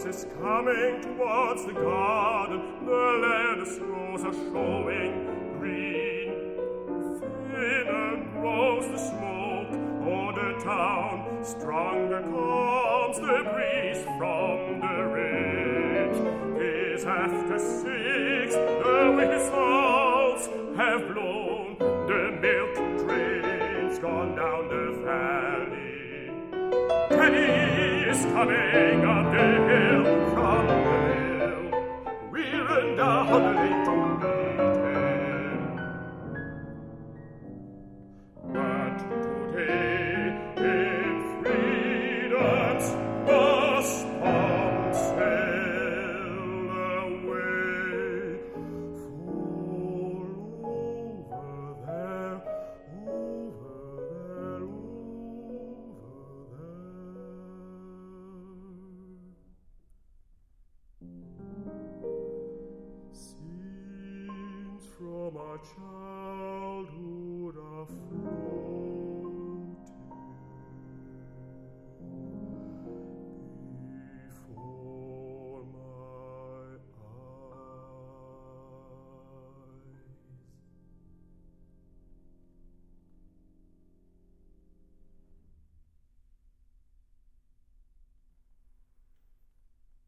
is coming towards the garden, the lettuce rows are showing green. Thinner grows the smoke o'er the town, stronger comes the breeze from the ridge. 'Tis after 6, the whistles have blown, the milk train's gone down the valley. Teddy is coming up the hill from the mill. We're undoubtedly to meet him. But today, in freedom's must sail away. For over there, scenes from our child.